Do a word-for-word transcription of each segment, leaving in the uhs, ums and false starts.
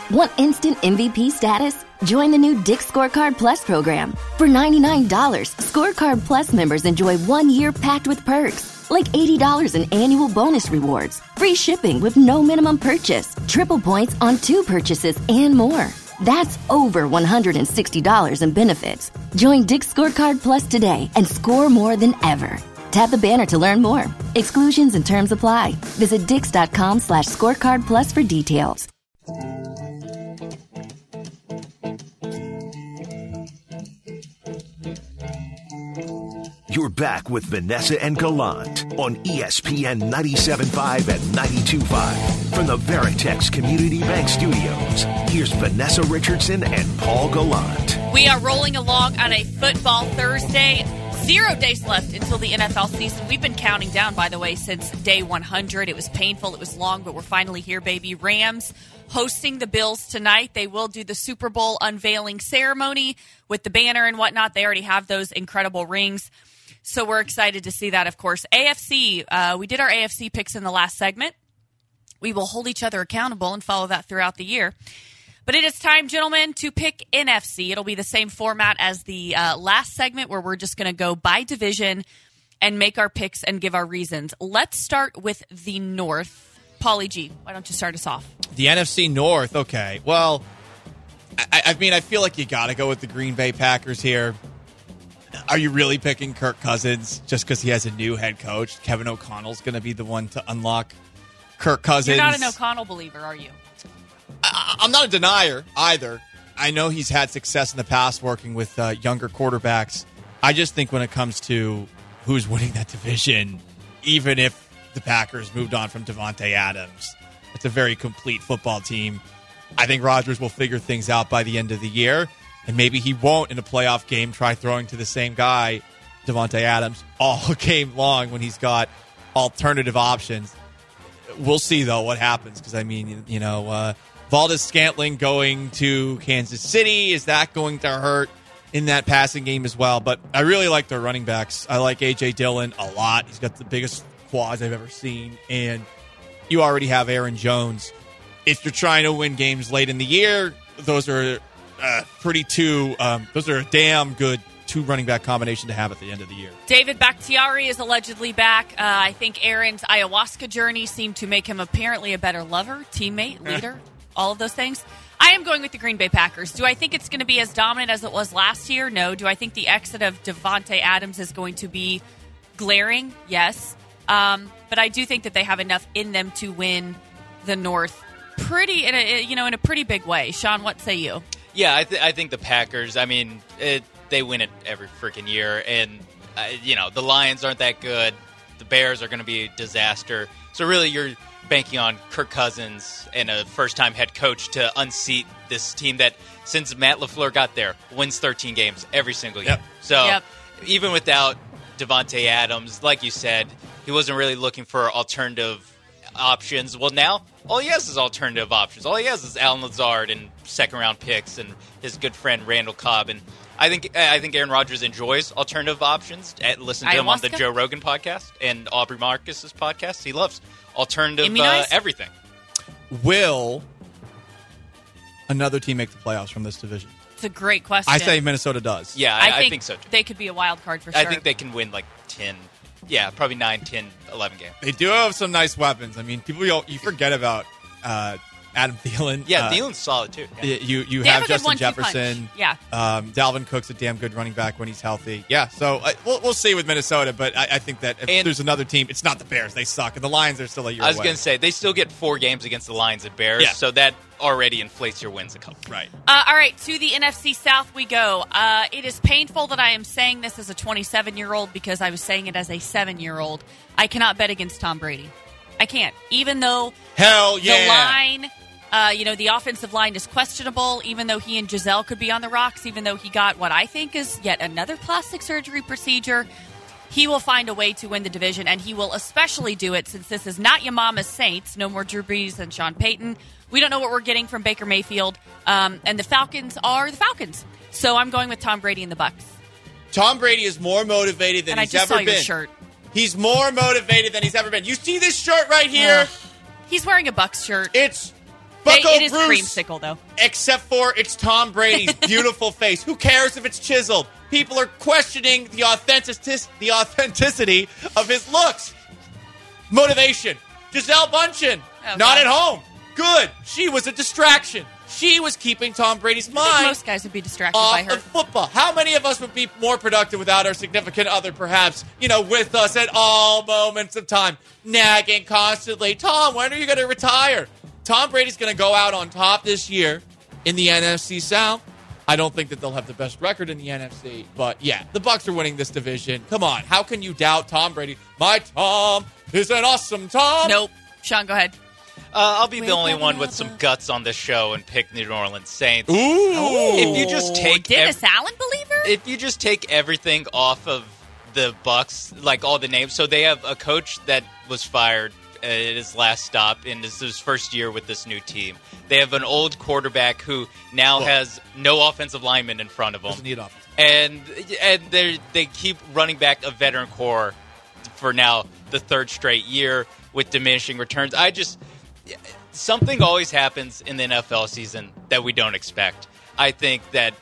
Want instant M V P status? Join the new Dick's Scorecard Plus program. For ninety-nine dollars, Scorecard Plus members enjoy one year packed with perks, like eighty dollars in annual bonus rewards, free shipping with no minimum purchase, triple points on two purchases, and more. That's over one hundred sixty dollars in benefits. Join Dick's Scorecard Plus today and score more than ever. Tap the banner to learn more. Exclusions and terms apply. Visit dix.com slash scorecard plus for details. You're back with Vanessa and Gallant on E S P N ninety-seven point five and ninety-two point five. From the Veritex Community Bank Studios, here's Vanessa Richardson and Paul Gallant. We are rolling along on a football Thursday. Zero days left until the N F L season. We've been counting down, by the way, since day one hundred. It was painful. It was long, but we're finally here, baby. Rams hosting the Bills tonight. They will do the Super Bowl unveiling ceremony with the banner and whatnot. They already have those incredible rings. So we're excited to see that, of course. A F C, uh, we did our A F C picks in the last segment. We will hold each other accountable and follow that throughout the year. But it is time, gentlemen, to pick N F C. It'll be the same format as the uh, last segment where we're just going to go by division and make our picks and give our reasons. Let's start with the North. Paulie G, why don't you start us off? The N F C North, okay. Well, I, I mean, I feel like you got to go with the Green Bay Packers here. Are you really picking Kirk Cousins just because he has a new head coach? Kevin O'Connell's going to be the one to unlock Kirk Cousins. You're not an O'Connell believer, are you? I, I'm not a denier either. I know he's had success in the past working with uh, younger quarterbacks. I just think when it comes to who's winning that division, even if the Packers moved on from Davante Adams, it's a very complete football team. I think Rodgers will figure things out by the end of the year. And maybe he won't, in a playoff game, try throwing to the same guy, Davante Adams, all game long when he's got alternative options. We'll see, though, what happens. Because, I mean, you know, uh, Valdez-Scantling going to Kansas City, is that going to hurt in that passing game as well? But I really like their running backs. I like A J. Dillon a lot. He's got the biggest quads I've ever seen. And you already have Aaron Jones. If you're trying to win games late in the year, those are... Uh, pretty two. Um, those are a damn good two running back combination to have at the end of the year. David Bakhtiari is allegedly back. Uh, I think Aaron's ayahuasca journey seemed to make him apparently a better lover, teammate, leader, all of those things. I am going with the Green Bay Packers. Do I think it's going to be as dominant as it was last year? No. Do I think the exit of Davante Adams is going to be glaring? Yes. Um, but I do think that they have enough in them to win the North pretty, in a, you know, in a pretty big way. Sean, what say you? Yeah, I, th- I think the Packers, I mean, it, they win it every freaking year. And, uh, you know, the Lions aren't that good. The Bears are going to be a disaster. So, really, you're banking on Kirk Cousins and a first-time head coach to unseat this team that, since Matt LaFleur got there, wins thirteen games every single year. Yep. So, yep. even without Davante Adams, like you said, he wasn't really looking for alternative options. Well, now all he has is alternative options. All he has is Alan Lazard and second round picks and his good friend Randall Cobb. And I think I think Aaron Rodgers enjoys alternative options. Listen to him on the Joe Rogan podcast and Aubrey Marcus's podcast. He loves alternative uh, everything. Will another team make the playoffs from this division? It's a great question. I say Minnesota does. Yeah, I, I, think, I think so too. They could be a wild card for sure. I think they can win like ten. Yeah, probably nine, ten, eleven games. They do have some nice weapons. I mean, people you forget about uh, Adam Thielen. Yeah, uh, Thielen's solid too. Yeah. You you they have, have Justin one, Jefferson. Yeah. Um, Dalvin Cook's a damn good running back when he's healthy. Yeah, so uh, we'll we'll see with Minnesota, but I, I think that if and, there's another team, it's not the Bears. They suck, and the Lions are still a year away. I was going to say they still get four games against the Lions and Bears, yeah. so that already inflates your wins a couple. Right. Uh, all right, to the N F C South we go. Uh, it is painful that I am saying this as a twenty-seven-year-old because I was saying it as a seven-year-old. I cannot bet against Tom Brady. I can't. Even though Hell yeah. the line, uh, you know, the offensive line is questionable, even though he and Giselle could be on the rocks, even though he got what I think is yet another plastic surgery procedure, he will find a way to win the division, and he will especially do it since this is not your mama's Saints. No more Drew Brees and Sean Payton. We don't know what we're getting from Baker Mayfield, um, and the Falcons are the Falcons. So I'm going with Tom Brady and the Bucs. Tom Brady is more motivated than and he's I just ever saw been. Your shirt. He's more motivated than he's ever been. You see this shirt right here? Uh, he's wearing a Bucs shirt. It's Bucko They, it is Bruce, creamsicle, though. except for it's Tom Brady's beautiful face. Who cares if it's chiseled? People are questioning the authentic the authenticity of his looks. Motivation. Gisele Bundchen, Oh, not God. at home. Good. She was a distraction. She was keeping Tom Brady's I think mind most guys would be distracted by off her. of football. How many of us would be more productive without our significant other, perhaps, you know, with us at all moments of time, nagging constantly, Tom, when are you going to retire? Tom Brady's going to go out on top this year in the N F C South. I don't think that they'll have the best record in the N F C, but yeah, the Bucs are winning this division. Come on, how can you doubt Tom Brady? My Tom is an awesome Tom. Nope. Sean, go ahead. Uh, I'll be Wake the only up one and with have some a- guts on this show and pick New Orleans Saints. Ooh. If you just take Dennis ev- Allen believer? if you just take everything off of the Bucks, like all the names, so they have a coach that was fired at his last stop in his, his first year with this new team. They have an old quarterback who now Well, has no offensive lineman in front of him, Doesn't need offense. and and they they keep running back a veteran core for now the third straight year with diminishing returns. I just something always happens in the N F L season that we don't expect. I think that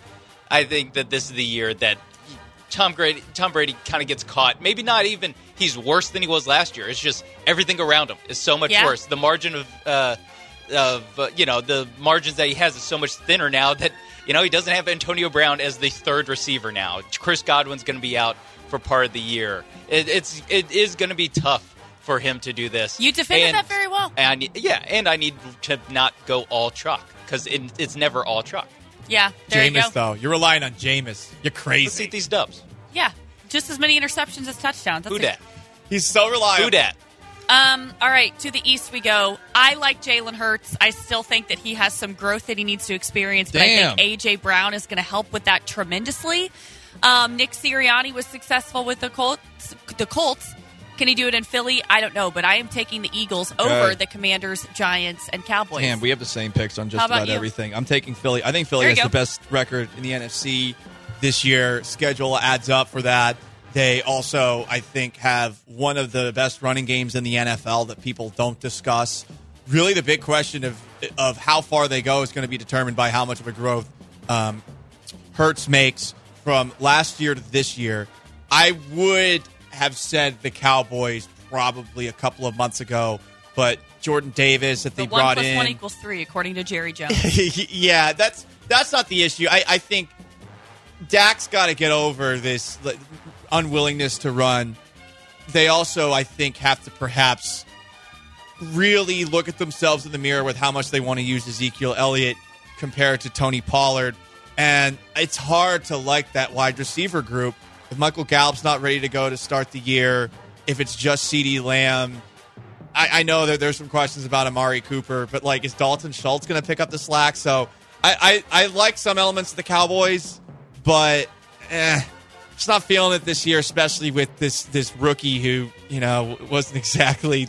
I think that this is the year that Tom Brady Tom Brady kind of gets caught. Maybe not even he's worse than he was last year. It's just everything around him is so much Yeah. worse. The margin of uh, of uh, you know the margins that he has is so much thinner now that you know he doesn't have Antonio Brown as the third receiver now. Chris Godwin's going to be out for part of the year. It, it's it is going to be tough for him to do this. You defended And- that very well. And I need, yeah, and I need to not go all chalk because it, it's never all chalk. Yeah, there you go. Jameis, though. You're relying on Jameis. You're crazy. Let's eat these dubs. Yeah, just as many interceptions as touchdowns. That's Who it. dat? He's so reliable. Who dat? Um, all right, to the east we go. I like Jalen Hurts. I still think that he has some growth that he needs to experience, but I Damn. think A J. Brown is going to help with that tremendously. Um, Nick Sirianni was successful with the Colts. The Colts. Can he do it in Philly? I don't know, but I am taking the Eagles over Okay. the Commanders, Giants, and Cowboys. Damn, we have the same picks on just How about about you? everything. I'm taking Philly. I think Philly There you has go. the best record in the N F C this year. Schedule adds up for that. They also, I think, have one of the best running games in the N F L that people don't discuss. Really, the big question of of how far they go is going to be determined by how much of a growth um, Hurts makes from last year to this year. I would have said the Cowboys probably a couple of months ago, but Jordan Davis that they the one brought plus in. one equals three, according to Jerry Jones. Yeah, that's that's not the issue. I, I think Dak's got to get over this like, unwillingness to run. They also, I think, have to perhaps really look at themselves in the mirror with how much they want to use Ezekiel Elliott compared to Tony Pollard. And it's hard to like that wide receiver group. If Michael Gallup's not ready to go to start the year, if it's just CeeDee Lamb, I, I know that there's some questions about Amari Cooper, but like, is Dalton Schultz going to pick up the slack? So I, I, I like some elements of the Cowboys, but eh, just not feeling it this year, especially with this this rookie who, you know, wasn't exactly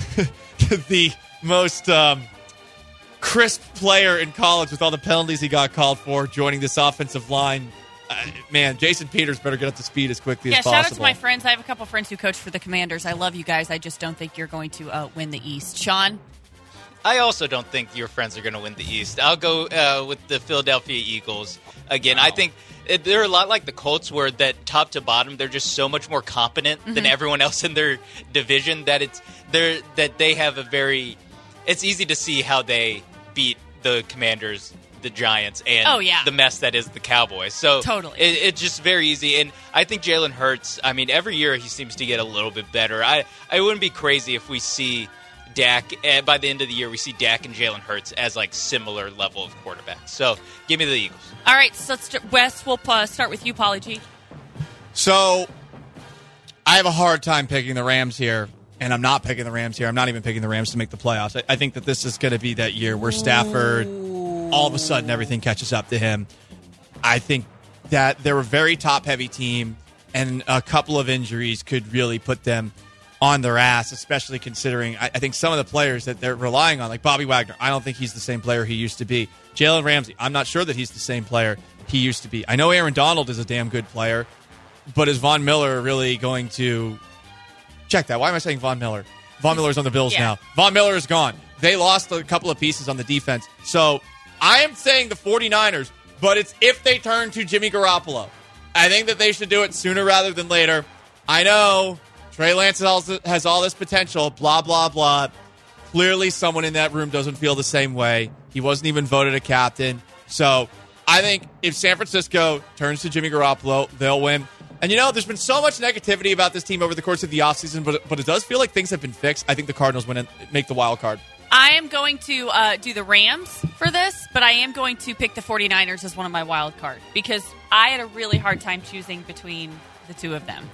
the most um, crisp player in college with all the penalties he got called for joining this offensive line. Uh, man, Jason Peters better get up to speed as quickly Yeah, as shout possible. out to my friends. I have a couple friends who coach for the Commanders. I love you guys. I just don't think you're going to uh, win the East. Sean? I also don't think your friends are going to win the East. I'll go uh, with the Philadelphia Eagles. Again, I think it, they're a lot like the Colts where that top to bottom, they're just so much more competent than everyone else in their division that it's they're that they have a very it's easy to see how they beat the Commanders, the Giants, and Oh, yeah. the mess that is the Cowboys. So Totally. it, it's just very easy. And I think Jalen Hurts, I mean, every year he seems to get a little bit better. I, I wouldn't be crazy if we see Dak, and by the end of the year, we see Dak and Jalen Hurts as like similar level of quarterbacks. So give me the Eagles. All right, so let's st- Wes, we'll uh, start with you, Pauly G. So I have a hard time picking the Rams here, and I'm not picking the Rams here. I'm not even picking the Rams to make the playoffs. I, I think that this is going to be that year where Stafford, all of a sudden, everything catches up to him. I think that they're a very top-heavy team, and a couple of injuries could really put them on their ass, especially considering I, I think some of the players that they're relying on, like Bobby Wagner, I don't think he's the same player he used to be. Jalen Ramsey, I'm not sure that he's the same player he used to be. I know Aaron Donald is a damn good player, but is Von Miller really going to check that? Why am I saying Von Miller? Von Miller's on the Bills Yeah. now. Von Miller is gone. they lost a couple of pieces on the defense. So I am saying the 49ers, but it's if they turn to Jimmy Garoppolo. I think that they should do it sooner rather than later. I know Trey Lance has all this potential, blah, blah, blah. Clearly someone in that room doesn't feel the same way. He wasn't even voted a captain. So I think if San Francisco turns to Jimmy Garoppolo, they'll win. And, you know, there's been so much negativity about this team over the course of the offseason, but, but it does feel like things have been fixed. I think the Cardinals win and make the wild card. I am going to uh, do the Rams for this, but I am going to pick the 49ers as one of my wild cards because I had a really hard time choosing between the two of them.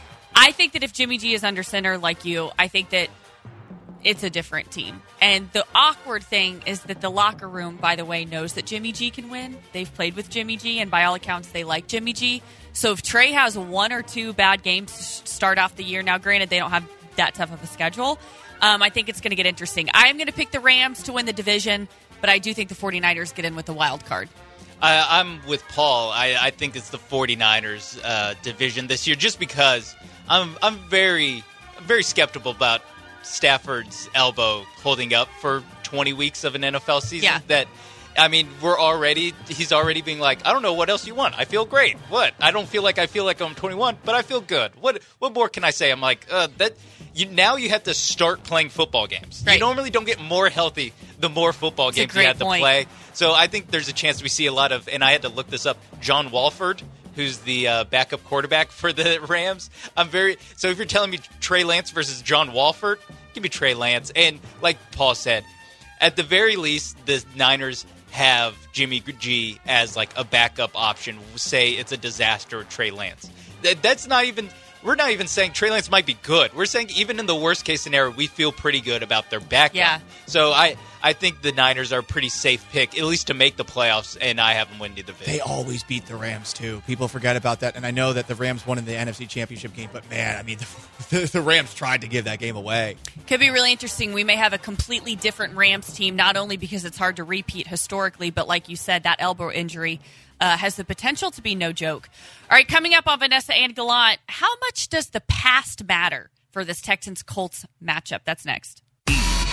I think that if Jimmy G is under center like you, I think that it's a different team. And the awkward thing is that the locker room, by the way, knows that Jimmy G can win. They've played with Jimmy G, and by all accounts, they like Jimmy G. So if Trey has one or two bad games to start off the year, now granted, they don't have that tough of a schedule, um, I think it's going to get interesting. I'm going to pick the Rams to win the division, but I do think the 49ers get in with the wild card. I, I'm with Paul. I, I think it's the 49ers uh, division this year just because I'm I'm very very skeptical about Stafford's elbow holding up for twenty weeks of an N F L season. Yeah. That, I mean, we're already, he's already being like, I don't know what else you want. I feel great. What? I don't feel like I feel like I'm twenty-one, but I feel good. What What more can I say? I'm like, uh, that. You, now you have to start playing football games. Right. You normally don't get more healthy the more football That's games a great you have to point. play. So I think there's a chance we see a lot of, and I had to look this up, John Walford, who's the uh, backup quarterback for the Rams. I'm very so if you're telling me Trey Lance versus John Walford, give me Trey Lance. And like Paul said, at the very least, the Niners have Jimmy G as like a backup option. Say it's a disaster with Trey Lance. That, that's not even. We're not even saying Trey Lance might be good. We're saying even in the worst case scenario, we feel pretty good about their backup. Yeah. So I, I think the Niners are a pretty safe pick, at least to make the playoffs, and I have them win the division. They always beat the Rams, too. People forget about that. And I know that the Rams won in the N F C Championship game, but, man, I mean, the, the Rams tried to give that game away. Could be really interesting. We may have a completely different Rams team, not only because it's hard to repeat historically, but like you said, that elbow injury uh, has the potential to be no joke. All right, coming up on Vanessa and Gallant, how much does the past matter for this Texans-Colts matchup? That's next. E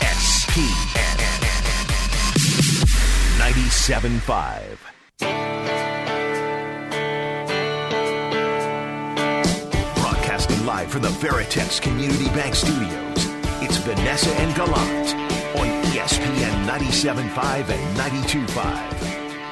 S P N ninety-seven point five. Broadcasting live from the Veritex Community Bank Studios, it's Vanessa and Gallant on E S P N ninety-seven point five and ninety-two point five.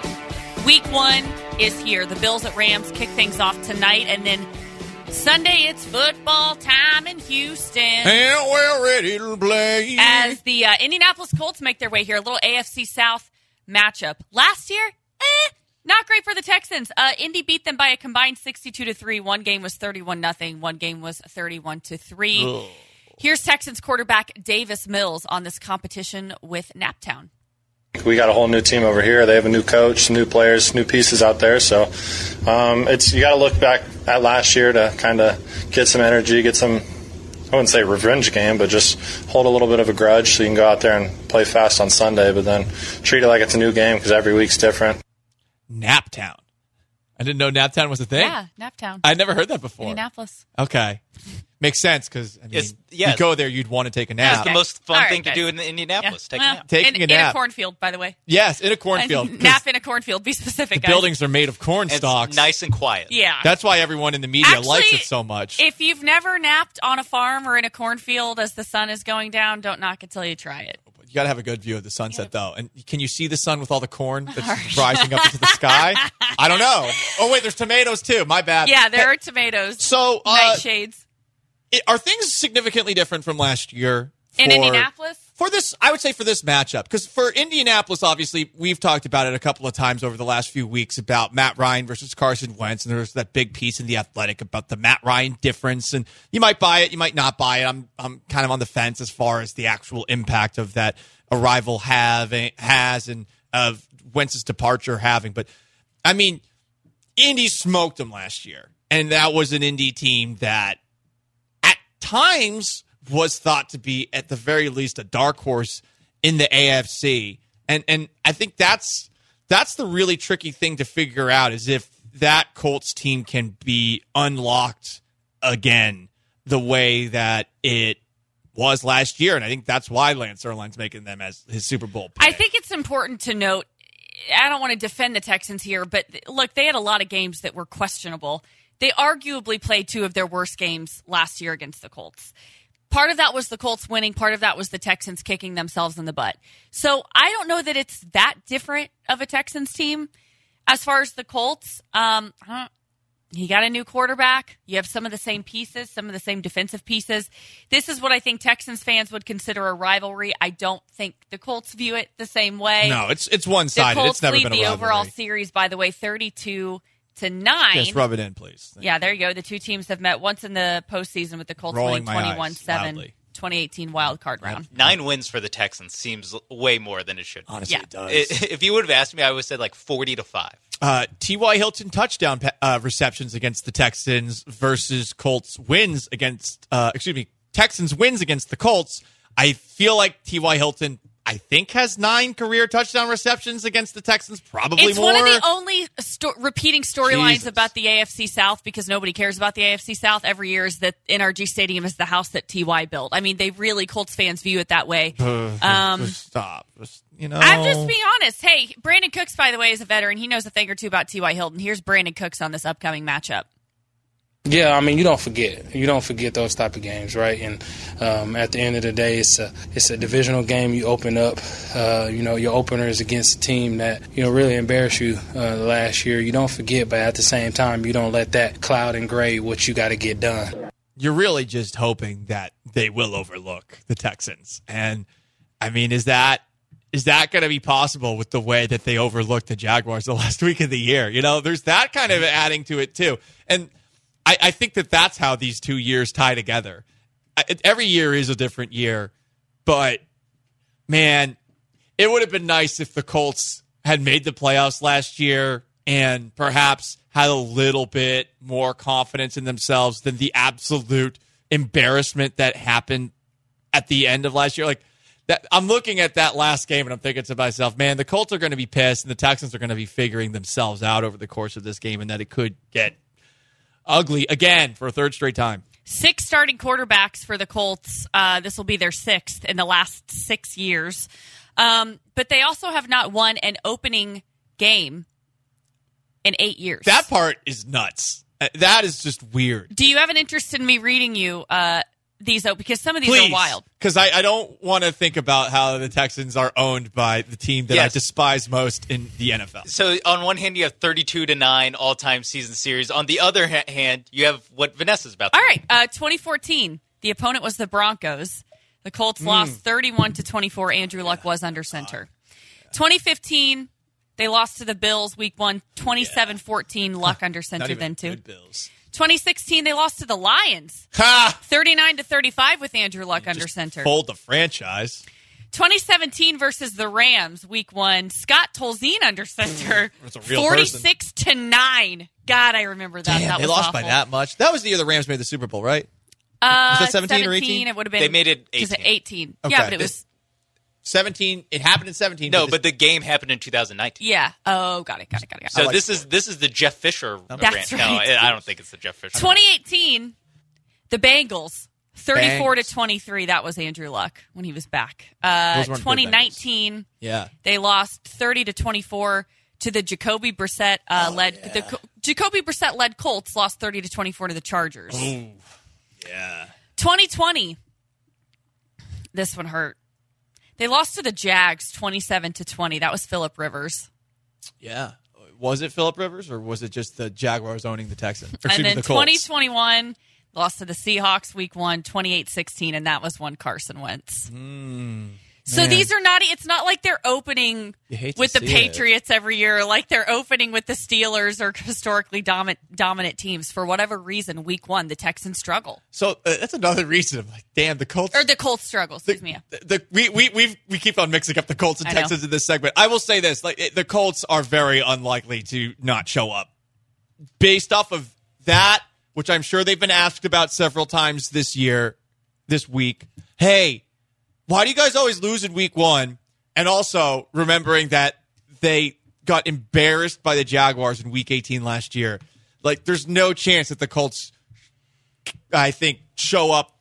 Week one is here. The Bills at Rams kick things off tonight, and then Sunday it's football time in Houston. And we're ready to play. As the uh, Indianapolis Colts make their way here, a little A F C South matchup. Last year, eh, not great for the Texans. Uh, Indy beat them by a combined sixty-two to three. One game was thirty-one nothing. One game was thirty-one to three. Ugh. Here's Texans quarterback Davis Mills on this competition with Naptown. We got a whole new team over here. They have a new coach, new players, new pieces out there. So um, it's you got to look back at last year to kind of get some energy, get some, I wouldn't say revenge game, but just hold a little bit of a grudge so you can go out there and play fast on Sunday, but then treat it like it's a new game because every week's different. Naptown. I didn't know Naptown was a thing. Yeah, Naptown. I'd never heard that before. Indianapolis. Okay. Makes sense because, I mean, It's- yes. you go there, you'd want to take a nap. That's the most fun All right, thing to guys. do in Indianapolis. Yeah. Take Well, a nap. Taking in, a in nap. a cornfield, by the way. Yes, in a cornfield. 'cause Nap in a cornfield. Be specific, the guys. buildings are made of corn It's stalks. nice and quiet. Yeah. That's why everyone in the media Actually, likes it so much. If you've never napped on a farm or in a cornfield as the sun is going down, don't knock it till you try it. You got to have a good view of the sunset, though. And can you see the sun with all the corn that's rising up into the sky? I don't know. Oh, wait, there's tomatoes, too. My bad. Yeah, there are tomatoes. So, uh, Nightshades. it- are things significantly different from last year? In for- Indianapolis? For this, I would say for this matchup, because for Indianapolis, obviously, we've talked about it a couple of times over the last few weeks about Matt Ryan versus Carson Wentz, and there's that big piece in The Athletic about the Matt Ryan difference, and you might buy it, you might not buy it. I'm I'm kind of on the fence as far as the actual impact of that arrival have has and of Wentz's departure having. But I mean, Indy smoked them last year, and that was an Indy team that at times was thought to be, at the very least, a dark horse in the A F C. And and I think that's that's the really tricky thing to figure out, is if that Colts team can be unlocked again the way that it was last year, and I think that's why Lance Erline's making them as his Super Bowl pick. I think it's important to note, I don't want to defend the Texans here, but look, they had a lot of games that were questionable. They arguably played two of their worst games last year against the Colts. Part of that was the Colts winning. Part of that was the Texans kicking themselves in the butt. So I don't know that it's that different of a Texans team as far as the Colts. Um, you got a new quarterback. You have some of the same pieces, some of the same defensive pieces. This is what I think Texans fans would consider a rivalry. I don't think the Colts view it the same way. No, it's it's one-sided. The Colts It's never lead been a the rivalry. overall series, by the way, thirty-two to nine. Just rub it in, please. Thank Yeah, there you go. The two teams have met once in the postseason with the Colts Rolling winning my eyes twenty-one seven, loudly. twenty eighteen wild card round. Nine wins for the Texans seems way more than it should. Honestly, Yeah. it does. I- If you would have asked me, I would have said like forty to five. Uh, T Y. Hilton touchdown uh, receptions against the Texans versus Colts wins against, uh, excuse me, Texans wins against the Colts. I feel like T Y. Hilton, I think, has nine career touchdown receptions against the Texans, probably It's more. one of the only sto- repeating storylines Jesus. about the A F C South, because nobody cares about the A F C South every year, is that N R G Stadium is the house that T Y built. I mean, they really, Colts fans view it that way. Um, Just stop. Just, you know. I'm just being honest. Hey, Brandon Cooks, by the way, is a veteran. He knows a thing or two about T Y. Hilton. Here's Brandon Cooks on this upcoming matchup. Yeah, I mean, you don't forget. You don't forget those type of games, right? And um, at the end of the day, it's a it's a divisional game. You open up, uh, you know, your opener is against a team that, you know, really embarrassed you uh, last year. You don't forget, but at the same time, you don't let that cloud and grade what you got to get done. You're really just hoping that they will overlook the Texans. And, I mean, is that is that going to be possible with the way that they overlooked the Jaguars the last week of the year? You know, there's that kind of adding to it, too. And I, I think that that's how these two years tie together. I, every year is a different year, but, man, it would have been nice if the Colts had made the playoffs last year and perhaps had a little bit more confidence in themselves than the absolute embarrassment that happened at the end of last year. Like, that, I'm looking at that last game and I'm thinking to myself, man, the Colts are going to be pissed and the Texans are going to be figuring themselves out over the course of this game, and that it could get ugly again for a third straight time. Six starting quarterbacks for the Colts. Uh, this will be their sixth in the last six years. Um, but they also have not won an opening game in eight years. That part is nuts. Uh, That is just weird. Do you have an interest in me reading you uh, these out? Because some of these Please, are wild. because I, I don't want to think about how the Texans are owned by the team that Yes. I despise most in the N F L. So on one hand, you have thirty-two to nine all-time season series. On the other ha- hand, you have what Vanessa's about to All do. right, uh, twenty fourteen. The opponent was the Broncos. The Colts Hmm. lost thirty-one to twenty-four. Andrew Luck was under center. twenty fifteen, they lost to the Bills week one, twenty-seven fourteen. Luck under Not center even then too. good Bills. twenty sixteen, they lost to the Lions, Ha! thirty-nine to thirty-five with Andrew Luck under Just center. Fold the franchise. twenty seventeen versus the Rams, week one, Scott Tolzien under center, That's a real forty-six to nine. God, I remember that. Damn, that they was lost awful. by that much. That was the year the Rams made the Super Bowl, right? Uh, Was that seventeen or eighteen? It would have been. They made it because of eighteen. eighteen. Okay. Yeah, but it was. seventeen. It happened in seventeen. No, this- but the game happened in two thousand nineteen. Yeah. Oh, got it. Got it. Got it. Got it. So like this that. is this is the Jeff Fisher That's rant. right. No, I I don't think it's the Jeff Fisher. twenty eighteen, the Bengals, thirty-four Bengals. to twenty-three. That was Andrew Luck when he was back. Uh, Those weren't good twenty nineteen, yeah. they lost thirty to twenty-four to the Jacoby Brissett uh, Oh, led. The Co- Jacoby Brissett led Colts lost thirty to twenty-four to the Chargers. Yeah. twenty twenty, this one hurt. They lost to the Jags twenty-seven to twenty. That was Phillip Rivers. Yeah. Was it Phillip Rivers or was it just the Jaguars owning the Texans? Or, excuse And me, then the twenty Colts? twenty-one, lost to the Seahawks week one, twenty-eight sixteen, and that was one Carson Wentz. so man. these are not, it's not like they're opening You hate to with the see it. Patriots every year, like they're opening with the Steelers or historically dominant, dominant teams. For whatever reason, week one, the Texans struggle. So uh, that's another reason. I'm like, damn, the Colts. Or the Colts struggle, excuse the, me. the, the, we, we, we we keep on mixing up the Colts and I know. Texans in this segment. I will say this. like it, The Colts are very unlikely to not show up. Based off of that, which I'm sure they've been asked about several times this year, this week. Hey, why do you guys always lose in week one? And also remembering that they got embarrassed by the Jaguars in week eighteen last year. Like, there's no chance that the Colts, I think, show up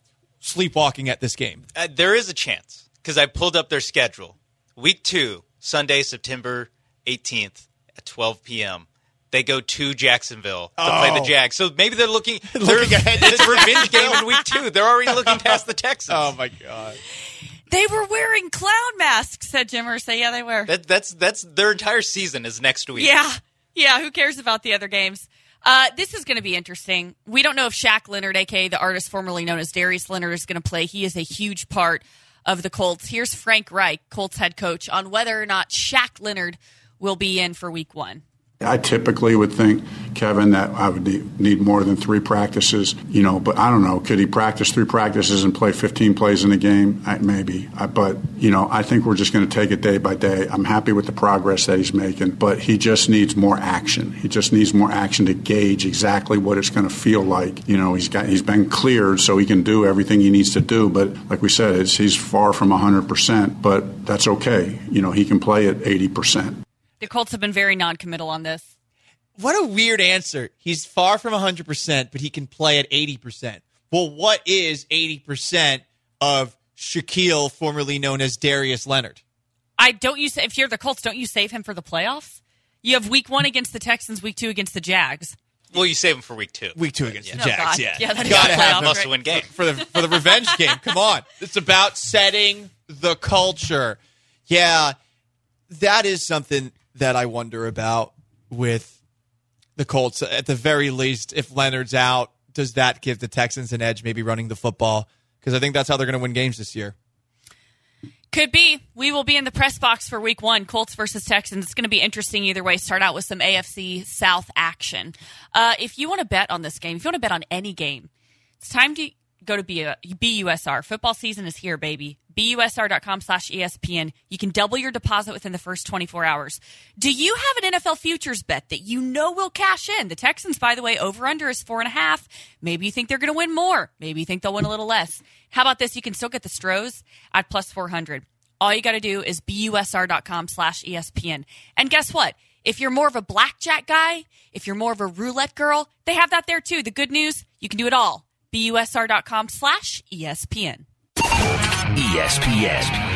sleepwalking at this game. Uh, there is a chance because I pulled up their schedule. Week two, Sunday, September eighteenth at twelve p.m. They go to Jacksonville to oh. play the Jags. So maybe they're looking, looking they're, ahead. It's a revenge game in week two. They're already looking past the Texans. Oh, my God. They were wearing clown masks, said Jim Irsay. Yeah, they were. That, that's that's their entire season is next week. Yeah. Yeah, who cares about the other games? Uh, this is going to be interesting. We don't know if Shaq Leonard, a k a the artist formerly known as Darius Leonard, is going to play. He is a huge part of the Colts. Here's Frank Reich, Colts head coach, on whether or not Shaq Leonard will be in for week one. I typically would think, Kevin, that I would need more than three practices, you know, but I don't know. Could he practice three practices and play fifteen plays in a game? I, maybe. I, but, you know, I think we're just going to take it day by day. I'm happy with the progress that he's making, but he just needs more action. He just needs more action to gauge exactly what it's going to feel like. You know, he's got he's been cleared so he can do everything he needs to do, but like we said, it's, he's far from one hundred percent, but that's okay. You know, he can play at eighty percent. The Colts have been very non-committal on this. What a weird answer. He's far from one hundred percent, but he can play at eighty percent. Well, what is eighty percent of Shaquille, formerly known as Darius Leonard? I don't you say, if you're the Colts, don't you save him for the playoffs? You have week one against the Texans, week two against the Jags. Well, you save him for week two. Week two against yeah. the Oh, Jags, God. yeah. Yeah, that is Gotta a have playoff, the must-win game. For the, for the revenge game. Come on. It's about setting the culture. Yeah, that is something that I wonder about with the Colts. At the very least, if Leonard's out, does that give the Texans an edge maybe running the football? Because I think that's how they're going to win games this year. Could be. We will be in the press box for week one, Colts versus Texans. It's going to be interesting either way. Start out with some A F C South action. Uh, if you want to bet on this game, if you want to bet on any game, it's time to go to B U S R. Football season is here, baby. B U S R dot com slash E S P N. You can double your deposit within the first twenty-four hours. Do you have an N F L futures bet that you know will cash in? The Texans, by the way, over-under is four and a half. Maybe you think they're going to win more. Maybe you think they'll win a little less. How about this? You can still get the Stros at plus four hundred. All you got to do is B U S R dot com slash E S P N. And guess what? If you're more of a blackjack guy, if you're more of a roulette girl, they have that there too. The good news, you can do it all. B U S R dot com slash E S P N. E S P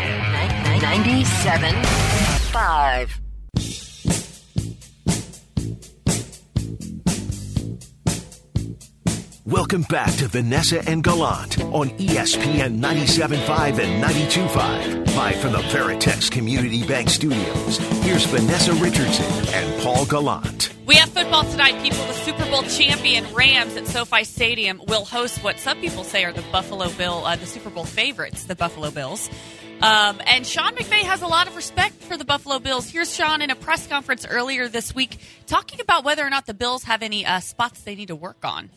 N ninety-seven point five. Welcome back to Vanessa and Gallant on E S P N ninety-seven point five and ninety-two point five. Live from the Veritex Community Bank Studios. Here's Vanessa Richardson and Paul Gallant. We have football tonight, people. The Super Bowl champion Rams at SoFi Stadium will host what some people say are the Buffalo Bill, uh, the Super Bowl favorites, the Buffalo Bills. Um, and Sean McVay has a lot of respect for the Buffalo Bills. Here's Sean in a press conference earlier this week talking about whether or not the Bills have any uh, spots they need to work on.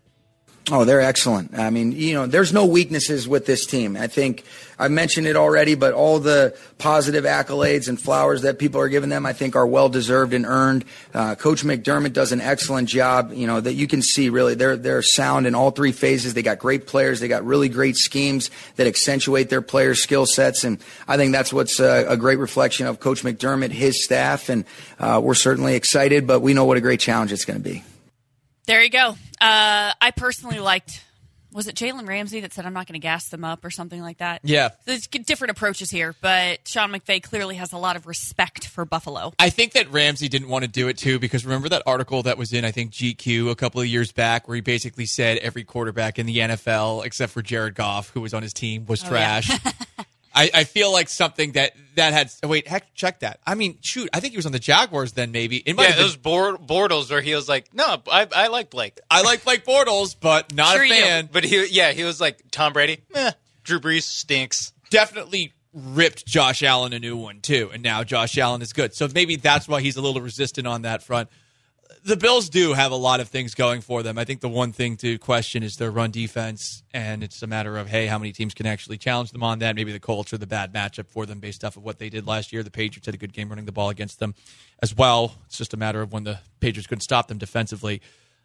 Oh, they're excellent. I mean, you know, there's no weaknesses with this team. I think I've mentioned it already, but all the positive accolades and flowers that people are giving them, I think, are well-deserved and earned. Uh, Coach McDermott does an excellent job, you know, that you can see really. They're, they're sound in all three phases. They got great players. They got really great schemes that accentuate their players' skill sets, and I think that's what's a, a great reflection of Coach McDermott, his staff, and uh, we're certainly excited, but we know what a great challenge it's going to be. There you go. Uh, I personally liked, was it Jalen Ramsey that said I'm not going to gas them up or something like that? Yeah. There's different approaches here, but Sean McVay clearly has a lot of respect for Buffalo. I think that Ramsey didn't want to do it, too, because remember that article that was in, I think, G Q a couple of years back where he basically said every quarterback in the N F L, except for Jared Goff, who was on his team, was oh, trash. Yeah. I, I feel like something that, that had – wait, heck, check that. I mean, shoot, I think he was on the Jaguars then maybe. It might yeah, have been, those Bord- Bortles where he was like, no, I, I like Blake. I like Blake Bortles, but not Sure a you fan. do. But he, yeah, he was like, Tom Brady, eh, Drew Brees stinks. Definitely ripped Josh Allen a new one, too, and now Josh Allen is good. So maybe that's why he's a little resistant on that front. The Bills do have a lot of things going for them. I think the one thing to question is their run defense, and it's a matter of, hey, how many teams can actually challenge them on that? Maybe the Colts are the bad matchup for them based off of what they did last year. The Patriots had a good game running the ball against them as well. It's just a matter of when the Patriots couldn't stop them defensively.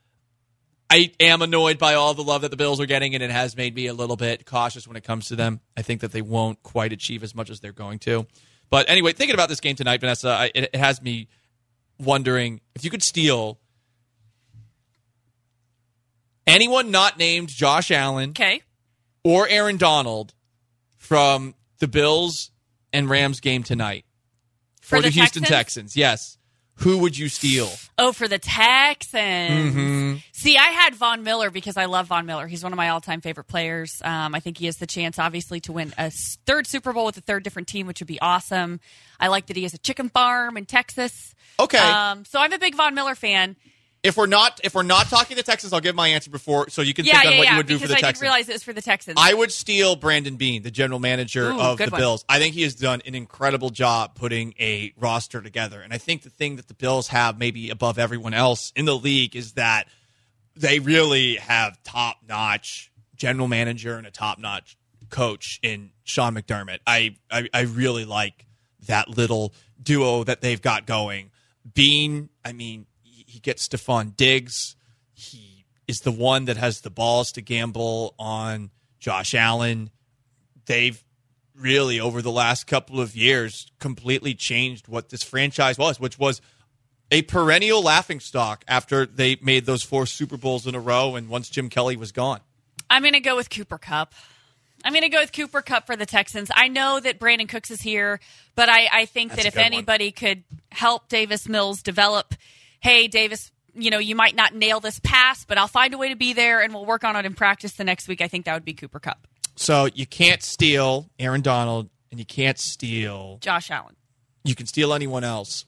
I am annoyed by all the love that the Bills are getting, and it has made me a little bit cautious when it comes to them. I think that they won't quite achieve as much as they're going to. But anyway, thinking about this game tonight, Vanessa, I, it, it has me wondering if you could steal anyone not named Josh Allen, Okay. or Aaron Donald from the Bills and Rams game tonight for, for the, the Houston Texans? Texans, yes, who would you steal? Oh, for the Texans. Mm-hmm. See, I had Von Miller because I love Von Miller. He's one of my all-time favorite players. Um, I think he has the chance, obviously, to win a third Super Bowl with a third different team, which would be awesome. I like that he has a chicken farm in Texas. Okay. Um, so I'm a big Von Miller fan. If we're not if we're not talking the Texans, I'll give my answer before, so you can Yeah, think yeah, on what yeah, you would do for because the I Texans. didn't realize it was for the Texans. I would steal Brandon Beane, the general manager Ooh, of good the one. Bills. I think he has done an incredible job putting a roster together. And I think the thing that the Bills have maybe above everyone else in the league is that they really have top-notch general manager and a top-notch coach in Sean McDermott. I, I, I really like that little duo that they've got going. Beane, I mean, he gets Stephon Diggs. He is the one that has the balls to gamble on Josh Allen. They've really, over the last couple of years, completely changed what this franchise was, which was a perennial laughingstock after they made those four Super Bowls in a row and once Jim Kelly was gone. I'm going to go with Cooper Kupp. I'm going to go with Cooper Kupp for the Texans. I know that Brandon Cooks is here, but I, I think That's that a if good one. anybody could help Davis Mills develop, hey, Davis, you know, you might not nail this pass, but I'll find a way to be there, and we'll work on it in practice the next week. I think that would be Cooper Kupp. So you can't steal Aaron Donald, and you can't steal Josh Allen. You can steal anyone else.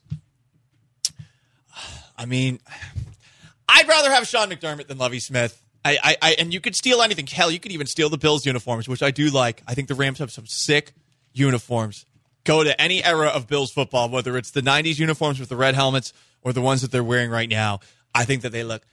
I mean, I'd rather have Sean McDermott than Lovie Smith. I, I, I, and you could steal anything. Hell, you could even steal the Bills uniforms, which I do like. I think the Rams have some sick uniforms. Go to any era of Bills football, whether it's the nineties uniforms with the red helmets or the ones that they're wearing right now. I think that they look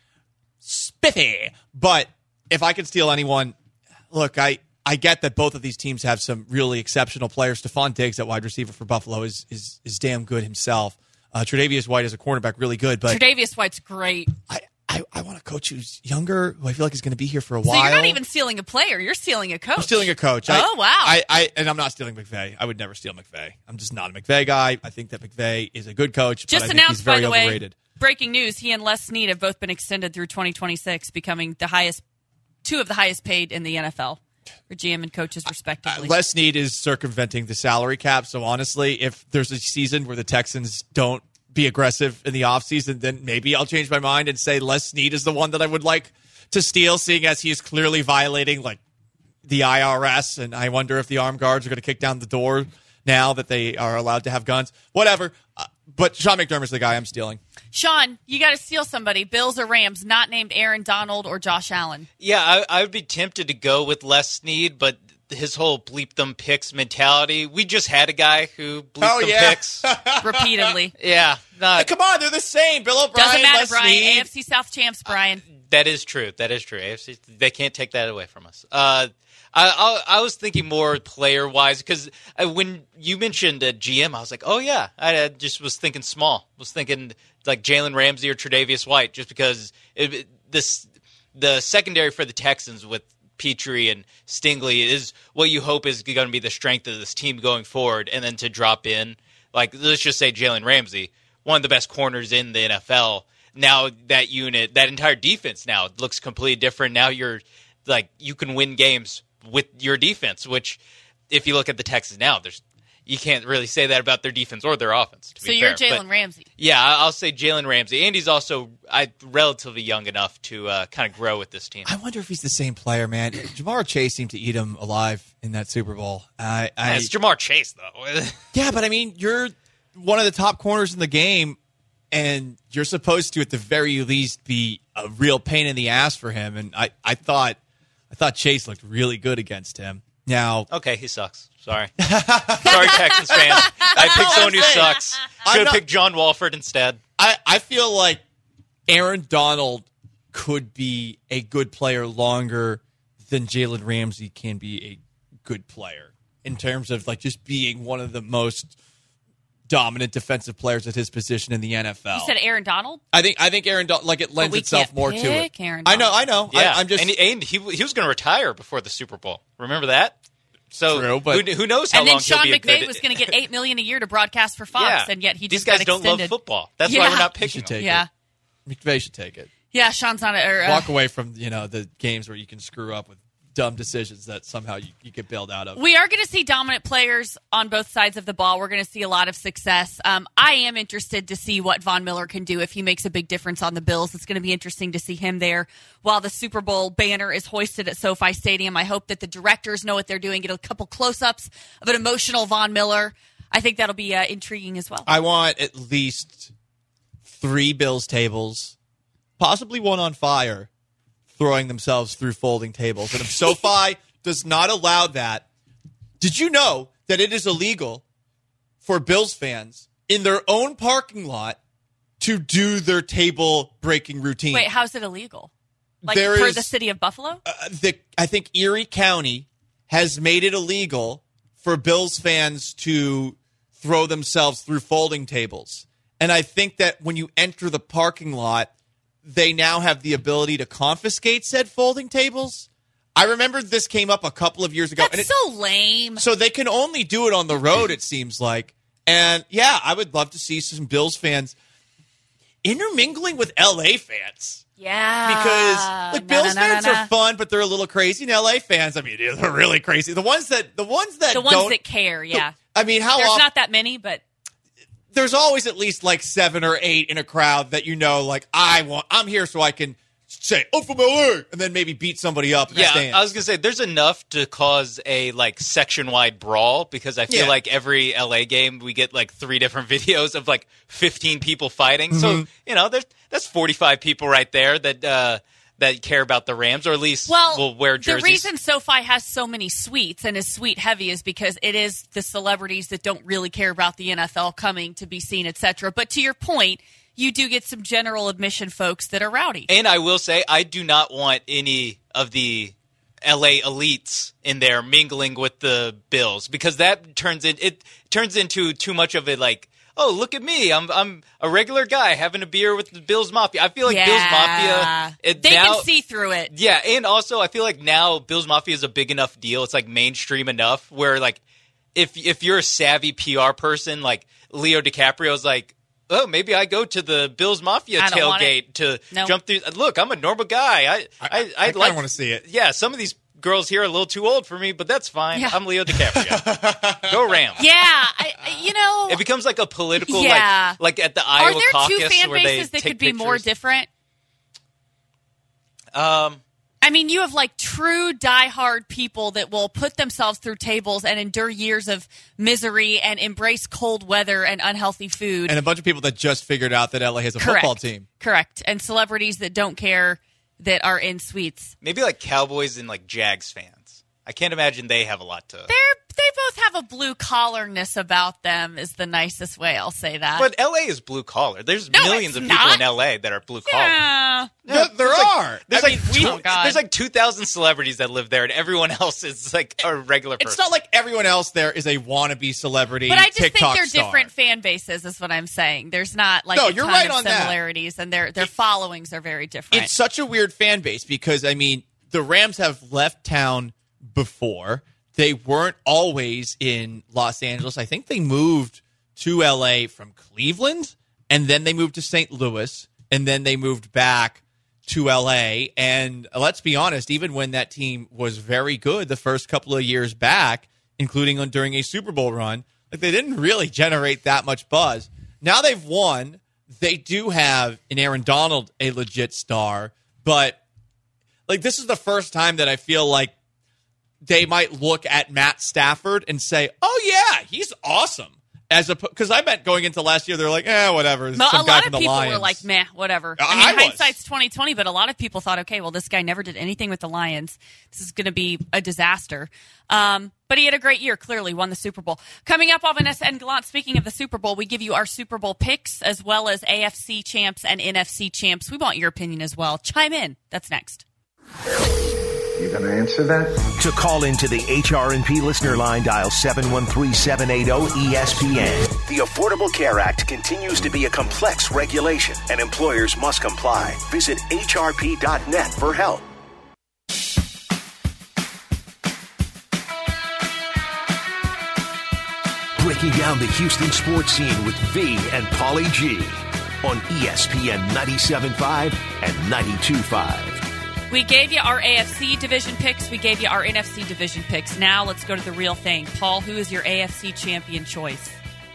spiffy. But if I could steal anyone, look, I, I get that both of these teams have some really exceptional players. Stephon Diggs at wide receiver for Buffalo is is, is damn good himself. Uh, Tre'Davious White as a cornerback, really good. But Tre'Davious White's great. I, I, I want a coach who's younger, who I feel like is going to be here for a So while. you're not even stealing a player. You're stealing a coach. I'm stealing a coach. Oh, I, wow. I, I, and I'm not stealing McVay. I would never steal McVay. I'm just not a McVay guy. I think that McVay is a good coach, Just but I think announced, he's very by the way, overrated. breaking news, he and Les Snead have both been extended through twenty twenty-six, becoming the highest, two of the highest paid in the N F L, for G M and coaches, respectively. Uh, Les Snead is circumventing the salary cap, so honestly, if there's a season where the Texans don't be aggressive in the offseason, then maybe I'll change my mind and say Les Snead is the one that I would like to steal, seeing as he is clearly violating like the I R S, and I wonder if the armed guards are going to kick down the door now that they are allowed to have guns. Whatever. Uh, but Sean McDermott's the guy I'm stealing. Sean, you got to steal somebody, Bills or Rams, not named Aaron Donald or Josh Allen. Yeah, I, I would be tempted to go with Les Snead, but his whole bleep them picks mentality. We just had a guy who bleeped Oh, them yeah. picks. Repeatedly. Yeah, not, Come on, they're the same. Bill O'Brien, Doesn't matter, Les Brian. Snead. A F C South champs, Brian. that is true. That is true. A F C, they can't take that away from us. Uh, I, I, I was thinking more player wise because when you mentioned a G M, I was like, oh yeah. I, I just was thinking small. Was thinking like Jalen Ramsey or Tre'Davious White, just because it, it- this the secondary for the Texans with Petrie and Stingley is what you hope is going to be the strength of this team going forward, and then to drop in, like, let's just say Jalen Ramsey, one of the best corners in the N F L. Now that unit, that entire defense now looks completely different. Now you're, like, you can win games with your defense, which if you look at the Texans now, there's you can't really say that about their defense or their offense. To So be you're fair. Jalen But, Ramsey. yeah, I- I'll say Jalen Ramsey. Andy's also I, relatively young enough to uh, kind of grow with this team. I wonder if he's the same player, man. Jamar Chase seemed to eat him alive in that Super Bowl. I, I, It's Jamar Chase, though. yeah, but I mean, you're one of the top corners in the game, and you're supposed to, at the very least, be a real pain in the ass for him. And I, I thought, I thought Chase looked really good against him. Now, Okay, he sucks. Sorry. Sorry, Texans fans. I picked someone who sucks. I'm Should have not- picked John Walford instead. I, I feel like Aaron Donald could be a good player longer than Jalen Ramsey can be a good player in terms of like just being one of the most dominant defensive players at his position in the N F L. You said Aaron Donald? I think I think Aaron Don- like it lends we itself can't more to it. pick Aaron I know, I know. Yeah, I, I'm just and, he, and he, he was going to retire before the Super Bowl. Remember that? So True, but- who, who knows how And then long Sean he'll be a McVay good- was going to get eight million dollars a year to broadcast for Fox, Yeah. and yet he These just guys got don't extended. love football. That's Yeah. why we're not you picking should them. take Yeah. it. McVay should take it. Yeah, Sean's not a... Or, uh, Walk away from you know the games where you can screw up with dumb decisions that somehow you, you get bailed out of. We are going to see dominant players on both sides of the ball. We're going to see a lot of success. Um, I am interested to see what Von Miller can do if he makes a big difference on the Bills. It's going to be interesting to see him there while the Super Bowl banner is hoisted at SoFi Stadium. I hope that the directors know what they're doing. Get a couple close-ups of an emotional Von Miller. I think that'll be uh, intriguing as well. I want at least three Bills tables, possibly one on fire, throwing themselves through folding tables. And if SoFi does not allow that, did you know that it is illegal for Bills fans in their own parking lot to do their table breaking routine? Wait, how's it illegal? Like There for is- the city of Buffalo? Uh, the, I think Erie County has made it illegal for Bills fans to throw themselves through folding tables. And I think that when you enter the parking lot, they now have the ability to confiscate said folding tables. I remember this came up a couple of years ago. That's and it, so lame. So they can only do it on the road, it seems like. And, yeah, I would love to see some Bills fans intermingling with L A fans. Yeah. Because like Na, Bills na, na, fans na, are na. fun, but they're a little crazy. And L A fans, I mean, they're really crazy. The ones that the ones that The ones don't, that care, yeah. I mean, how There's often, not that many, but there's always at least like seven or eight in a crowd that you know, like I want. I'm here so I can say, "Oh, from L A," and then maybe beat somebody up. In the Yeah, stands. I was gonna say there's enough to cause a like section-wide brawl because I feel Yeah. like every L A game we get like three different videos of like fifteen people fighting. So Mm-hmm. you know, there's that's forty-five people right there that uh, that care about the Rams, or at least well, will wear jerseys. the reason SoFi has so many suites and is suite heavy is because it is the celebrities that don't really care about the N F L coming to be seen, et cetera. But to your point, you do get some general admission folks that are rowdy. And I will say, I do not want any of the L A elites in there mingling with the Bills because that turns in it turns into too much of it. Like, oh, look at me, I'm I'm a regular guy having a beer with the Bills Mafia. I feel like yeah. Bills Mafia. It, they now, can see through it. Yeah, and also I feel like now Bills Mafia is a big enough deal. It's like mainstream enough where like if if you're a savvy P R person, like Leo DiCaprio's like, oh, maybe I go to the Bills Mafia I don't want tailgate to Nope. jump through. Look, I'm a normal guy. I I, I, I, I kind like of want to see it. Yeah, some of these girls here are a little too old for me, but that's fine. Yeah. I'm Leo DiCaprio. Go Rams. Yeah, I, I- you know, It becomes like a political, Yeah. like like at the are Iowa there caucus two fan where they bases that take could be more pictures. different? Um, I mean, you have like true diehard people that will put themselves through tables and endure years of misery and embrace cold weather and unhealthy food. and a bunch of people that just figured out that L A has a Correct. football team. Correct. And celebrities that don't care that are in suites. maybe like Cowboys and like Jags fans. I can't imagine they have a lot to. They're they both have a blue collarness about them is the nicest way I'll say that. But L A is blue collar. There's No, millions it's of people not. in L A that are blue collar. yeah. There, there there's like- are. There's I like mean, two, Oh, God. there's like two thousand celebrities that live there, and everyone else is like a regular person. it's not like everyone else there is a wannabe celebrity. But I just TikTok think they're star. different fan bases is what I'm saying. There's not like No, a you're ton right of on that. similarities and their their followings are very different. It's such a weird fan base because, I mean, the Rams have left town before. They weren't always in Los Angeles. I think they moved to L A from Cleveland, and then they moved to Saint Louis, and then they moved back to L A. And let's be honest, even when that team was very good the first couple of years back, including on, during a Super Bowl run, like they didn't really generate that much buzz. Now they've won. They do have in Aaron Donald a legit star, but like this is the first time that I feel like they might look at Matt Stafford and say, "Oh yeah, he's awesome." As a because I meant going into last year, they're like, "Eh, whatever." No, Some a guy lot from of the people Lions. were like, meh, whatever. I- I mean, I was. hindsight's twenty twenty, but a lot of people thought, okay, well, this guy never did anything with the Lions. This is going to be a disaster. Um, but he had a great year, clearly, won the Super Bowl. Coming up on Vanessa and Gallant, speaking of the Super Bowl, we give you our Super Bowl picks as well as A F C champs and N F C champs. We want your opinion as well. Chime in. That's next. You going to answer that? To call into the H R and P listener line, dial seven one three, seven eight zero, E S P N. The Affordable Care Act continues to be a complex regulation, and employers must comply. Visit H R P dot net for help. Breaking down the Houston sports scene with V and Pauly G on E S P N ninety-seven point five and ninety-two point five. We gave you our A F C division picks. We gave you our N F C division picks. Now let's go to the real thing. Paul, who is your A F C champion choice?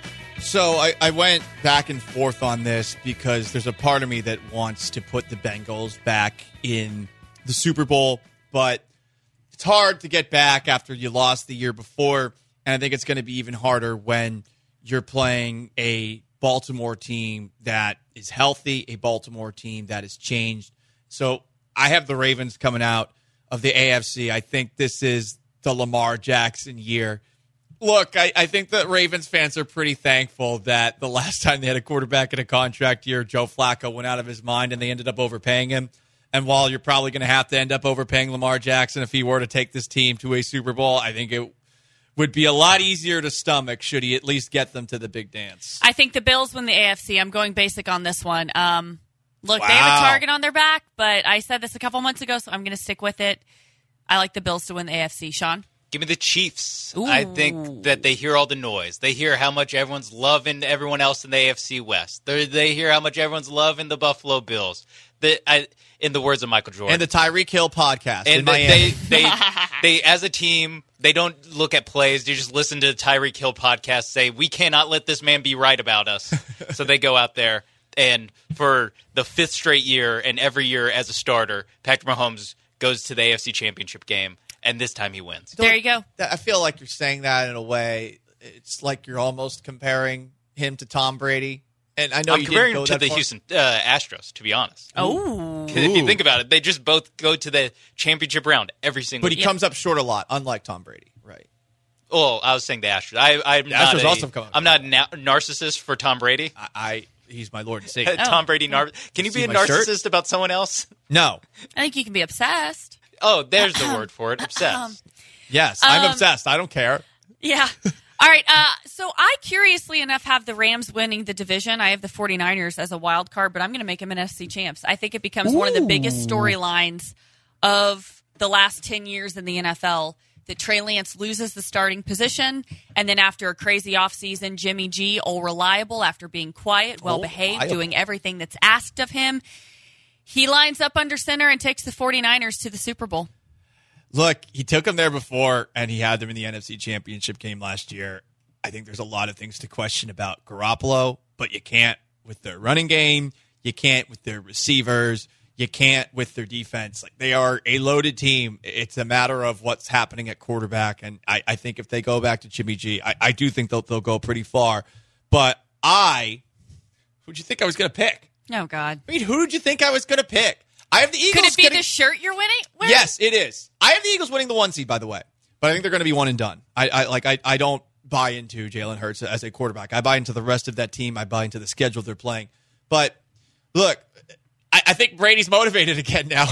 So I, I went back and forth on this because there's a part of me that wants to put the Bengals back in the Super Bowl, but it's hard to get back after you lost the year before, and I think it's going to be even harder when you're playing a Baltimore team that is healthy, a Baltimore team that has changed. So I have the Ravens coming out of the A F C. I think this is the Lamar Jackson year. Look, I, I think the Ravens fans are pretty thankful that the last time they had a quarterback in a contract year, Joe Flacco went out of his mind and they ended up overpaying him. And while you're probably going to have to end up overpaying Lamar Jackson if he were to take this team to a Super Bowl, I think it would be a lot easier to stomach should he at least get them to the big dance. I think the Bills win the A F C. I'm going basic on this one. Um, look, Wow. they have a target on their back, but I said this a couple months ago, so I'm going to stick with it. I like the Bills to win the A F C. Sean? Give me the Chiefs. Ooh. I think that they hear all the noise. They hear how much everyone's loving everyone else in the A F C West. They're, they hear how much everyone's loving the Buffalo Bills. The, I, in the words of Michael Jordan. And the Tyreek Hill podcast and in they, Miami. They, they, they, as a team, they don't look at plays. They just listen to the Tyreek Hill podcast, say, we cannot let this man be right about us. So they go out there, and for the fifth straight year and every year as a starter, Patrick Mahomes goes to the A F C Championship game. And this time he wins. There you go. I feel like you're saying that in a way. It's like you're almost comparing him to Tom Brady. And I know I'm you comparing didn't go him to that the far. Houston uh, Astros, to be honest. Oh. If you think about it, they just both go to the championship round every single But he year. comes up short a lot, unlike Tom Brady. Right. Oh, I was saying the Astros. I, I'm The not Astros a, also come up I'm not a na- narcissist for Tom Brady. I, I He's my Lord and Savior. Tom Brady. Nar- Can you See be a my shirt? narcissist about someone else? No. I think you can be obsessed. Oh, there's the word for it. Obsessed. Yes, I'm Um, obsessed. I don't care. Yeah. All right. Uh, so I, curiously enough, have the Rams winning the division. I have the 49ers as a wild card, but I'm going to make them N F C champs. I think it becomes one of the biggest storylines of the last ten years in the N F L that Trey Lance loses the starting position, and then after a crazy offseason, Jimmy G, all reliable after being quiet, well-behaved, reliable. doing everything that's asked of him, he lines up under center and takes the 49ers to the Super Bowl. Look, he took them there before, and he had them in the N F C Championship game last year. I think there's a lot of things to question about Garoppolo, but you can't with their running game. You can't with their receivers. You can't with their defense. Like, they are a loaded team. It's a matter of what's happening at quarterback, and I, I think if they go back to Jimmy G, I, I do think they'll, they'll go pretty far. But I, who'd you think I was going to pick? Oh, God. I mean, who did you think I was going to pick? I have the Eagles. Could it be getting- the shirt you're winning? Where? Yes, it is. I have the Eagles winning the one seed, by the way, but I think they're going to be one and done. I, I like. I, I don't buy into Jalen Hurts as a quarterback. I buy into the rest of that team. I buy into the schedule they're playing. But look, I, I think Brady's motivated again now.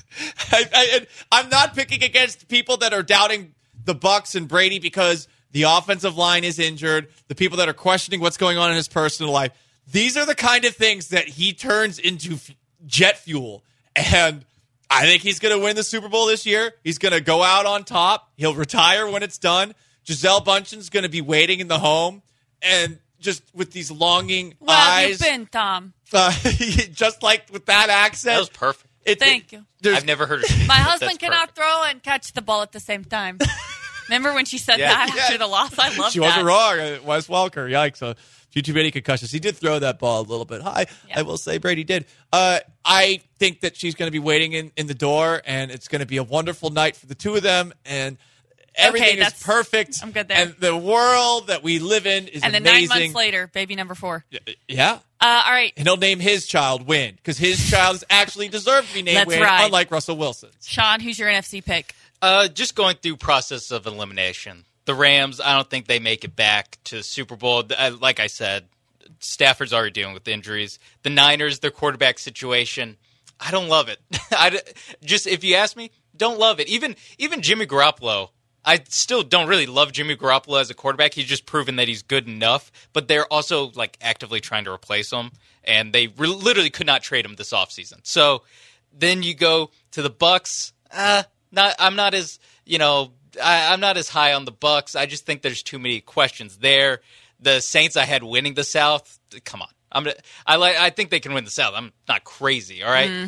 I, I, and I'm not picking against people that are doubting the Bucs and Brady because the offensive line is injured. The people that are questioning what's going on in his personal life. These are the kind of things that he turns into f- jet fuel. And I think he's going to win the Super Bowl this year. He's going to go out on top. He'll retire when it's done. Gisele Bundchen's going to be waiting in the home. And just with these longing Where have eyes. you been, Tom? Uh, just like with that accent. That was perfect. It, Thank it, you. there's- I've never heard of My That's husband cannot perfect. throw and catch the ball at the same time. Remember when she said Yeah. that Yeah. after the loss? I love She that. wasn't wrong. Uh, Wes Welker, yikes. A few too many concussions. He did throw that ball a little bit high. Yeah. I will say Brady did. Uh, I think that she's going to be waiting in, in the door, and it's going to be a wonderful night for the two of them, and everything is that's- perfect. I'm good there. And the world that we live in is And then amazing. nine months later, baby number four. Yeah. Uh, all right, And he'll name his child Win, because his child is actually deserved to be named That's Win, right. unlike Russell Wilson's. Sean, who's your N F C pick? Uh, just going through process of elimination. The Rams, I don't think they make it back to the Super Bowl. Uh, like I said, Stafford's already dealing with injuries. The Niners, their quarterback situation, I don't love it. I just, if you ask me, don't love it. Even even Jimmy Garoppolo, I still don't really love Jimmy Garoppolo as a quarterback. He's just proven that he's good enough. But they're also like actively trying to replace him, and they re- literally could not trade him this offseason. So then you go to the Bucs. Uh, not I'm not as you know I, I'm not as high on the Bucs. I just think there's too many questions there. The Saints I had winning the South. Come on, I'm I like I think they can win the South. I'm not crazy. All right? Mm-hmm.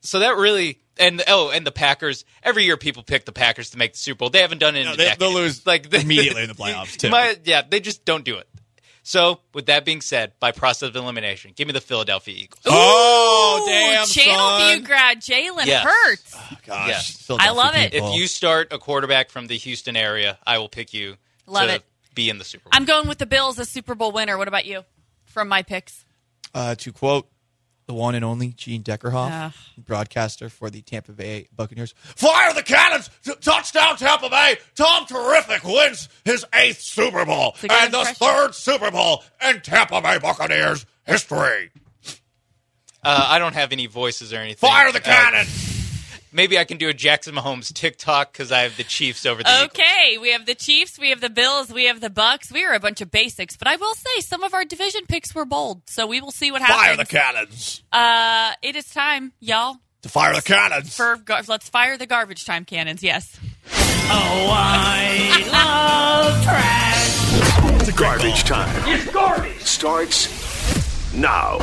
so that really and oh and the Packers. Every year, people pick the Packers to make the Super Bowl. They haven't done it in no, a they, decade. They'll lose like they, immediately in the playoffs too. My, yeah, they just don't do it. So, with that being said, by process of elimination, give me the Philadelphia Eagles. Oh, Ooh, damn, Channelview son. grad Jalen Yes. Hurts. Oh, gosh. Yes. I love it. people. If you start a quarterback from the Houston area, I will pick you Love to it. be in the Super Bowl. I'm going with the Bills as Super Bowl winner. What about you? From my picks. Uh, to quote the one and only Gene Deckerhoff, Uh. broadcaster for the Tampa Bay Buccaneers, fire the cannons! T- touchdown Tampa Bay! Tom Terrific wins his eighth Super Bowl It's a good and the impression. third Super Bowl in Tampa Bay Buccaneers history. Uh, I don't have any voices or anything. Fire the Uh, cannon! maybe I can do a Jackson Mahomes TikTok because I have the Chiefs over the Eagles. Okay, we have the Chiefs, we have the Bills, we have the Bucks. We are a bunch of basics, but I will say some of our division picks were bold, so we will see what happens. Fire the cannons! Uh, it is time, y'all. To fire the cannons! For gar- let's fire the garbage time cannons. Yes. Oh, I love trash. The garbage time. It's garbage. Starts now.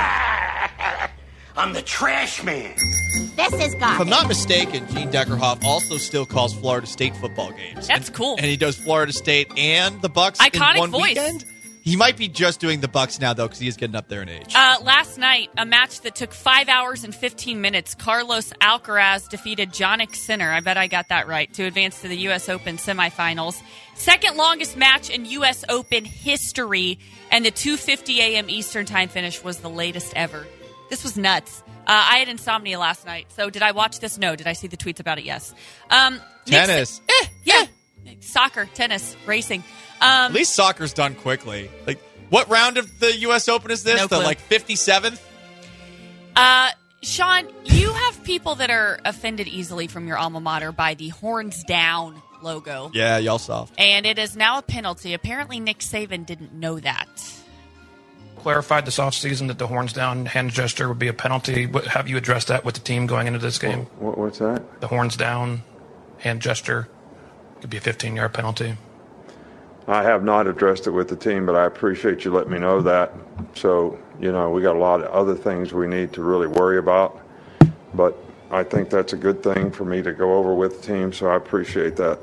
I'm the trash man. This is If garbage. I'm not mistaken, Gene Deckerhoff also still calls Florida State football games. That's and, cool. And he does Florida State and the Bucks Iconic in one voice. weekend. He might be just doing the Bucks now, though, because he is getting up there in age. Uh, last night, a match that took five hours and fifteen minutes. Carlos Alcaraz defeated Jannik Sinner. I bet I got that right to advance to the U S Open semifinals. Second longest match in U S Open history, and the two fifty a.m. Eastern time finish was the latest ever. This was nuts. Uh, I had insomnia last night, so did I watch this? No. Did I see the tweets about it? Yes. Um, Tennis. Eh, yeah. Soccer, tennis, racing. Um, At least soccer's done quickly. Like, what round of the U S Open is this? No the clue. like fifty-seventh? Uh, Sean, you have people that are offended easily from your alma mater by the horns down logo. Yeah, y'all soft. And it is now a penalty. Apparently, Nick Saban didn't know that. Clarified this offseason that the horns down hand gesture would be a penalty. What, have you addressed that with the team going into this game? What, what's that? The horns down hand gesture could be a fifteen-yard penalty. I have not addressed it with the team, but I appreciate you letting me know that. So, you know, we got a lot of other things we need to really worry about. But I think that's a good thing for me to go over with the team, so I appreciate that.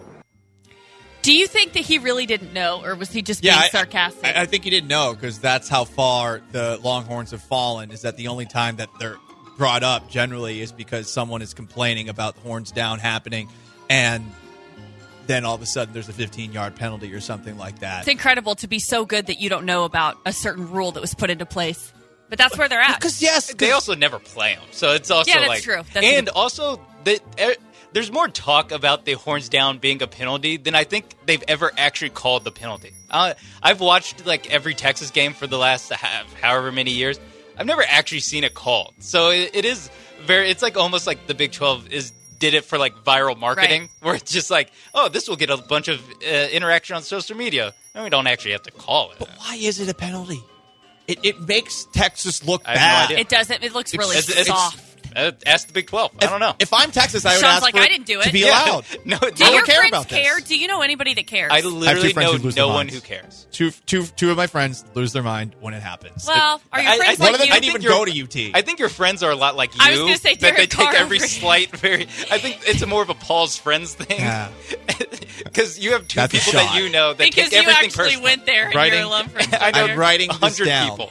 Do you think that he really didn't know, or was he just Yeah, being I- sarcastic? I, I think he didn't know because that's how far the Longhorns have fallen. Is that the only time that they're brought up generally is because someone is complaining about the horns down happening, and then all of a sudden there's a fifteen-yard penalty or something like that. It's incredible to be so good that you don't know about a certain rule that was put into place. But that's where they're at. Because yes, They also never play them, so it's also Yeah, that's like true. That's a and good- also the, er, there's more talk about the horns down being a penalty than I think they've ever actually called the penalty. Uh, I've watched like every Texas game for the last half, however many years. I've never actually seen it called, so it, it is very. It's like almost like the Big twelve is did it for like viral marketing, Right. where it's just like, oh, this will get a bunch of uh, interaction on social media, and we don't actually have to call it. But why is it a penalty? It, it makes Texas look I have no bad. idea. It doesn't. It looks really It's- it's- soft. Uh, ask the Big twelve. I don't know. If I'm Texas, I would Sean's ask like, for I it didn't do to it. be Yeah. allowed. No, Do I your don't care friends about this. care? Do you know anybody that cares? I I have literally two friends know who lose no their one minds. who cares. Two, two, two of my friends lose their mind when it happens. well, are your I- I friends think- like One of them you? didn't even you're- go to U T. I think your friends are a lot like you. I was gonna say that they Derek take Carr every over- slight very. I think it's a more of a Paul's friends thing. Yeah. Because you have two That's a people that shot. you know that because take you everything actually personally. went there and Writing- you're alum for I know I'm writing a this hundred down. people.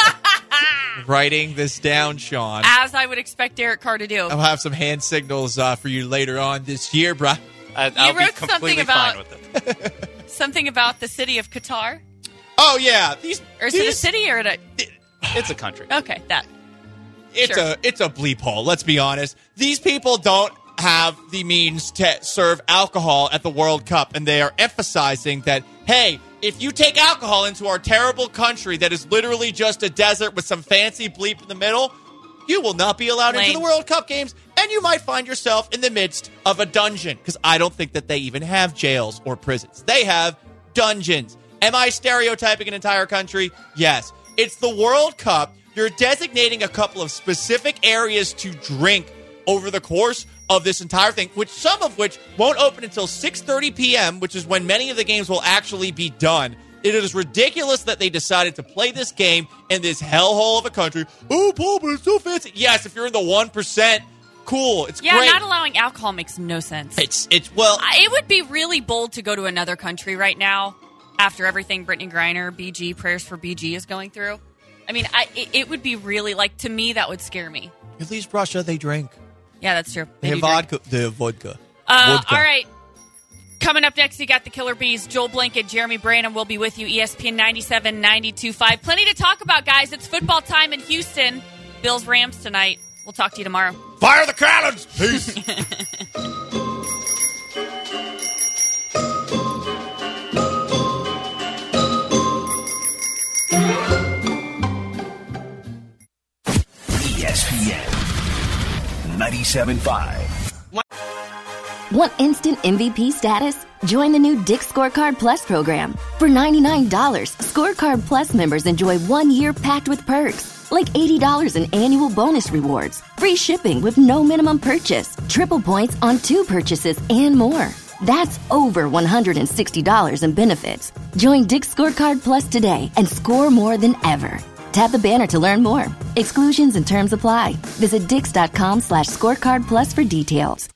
Writing this down, Sean. as I would expect Derek Carr to do. I'll have some hand signals uh, for you later on this year, bruh. I, I'll be wrote something completely about- fine with it. Something about the city of Qatar, Oh yeah, these. or is it a these- city or a? It's a country. Okay, that. It's Sure. a it's a bleep hole. Let's be honest. These people don't have the means to serve alcohol at the World Cup, and they are emphasizing that, hey, if you take alcohol into our terrible country that is literally just a desert with some fancy bleep in the middle, you will not be allowed Lame. into the World Cup games, and you might find yourself in the midst of a dungeon, because I don't think that they even have jails or prisons. They have dungeons. Am I stereotyping an entire country? Yes. It's the World Cup. You're designating a couple of specific areas to drink over the course of this entire thing, which some of which won't open until six thirty p.m., which is when many of the games will actually be done. It is ridiculous that they decided to play this game in this hellhole of a country. Oh, Paul, but it's so fancy. Yes, if you're in the one percent cool. It's yeah, great. not allowing alcohol makes no sense. It's it's well, Uh, it would be really bold to go to another country right now after everything Brittany Griner, B G, prayers for B G is going through. I mean, I, it, it would be really, like, to me, that would scare me. at least Russia, they drink. Yeah, that's true. They, They have do drink. vodka. They have vodka. Uh, vodka. all right. Coming up next, you got the Killer Bees. Joel Blanket, Jeremy Branham will be with you. E S P N ninety-seven, ninety-two point five. Plenty to talk about, guys. It's football time in Houston. Bills Rams tonight. We'll talk to you tomorrow. Fire the Crowlins! Peace. E S P N ninety-seven point five. Want instant M V P status? Join the new Dick's Scorecard Plus program. For ninety-nine dollars, Scorecard Plus members enjoy one year packed with perks, like eighty dollars in annual bonus rewards, free shipping with no minimum purchase, triple points on two purchases, and more. That's over one hundred sixty dollars in benefits. Join Dick's Scorecard Plus today and score more than ever. Tap the banner to learn more. Exclusions and terms apply. Visit dix.com slash scorecard plus for details.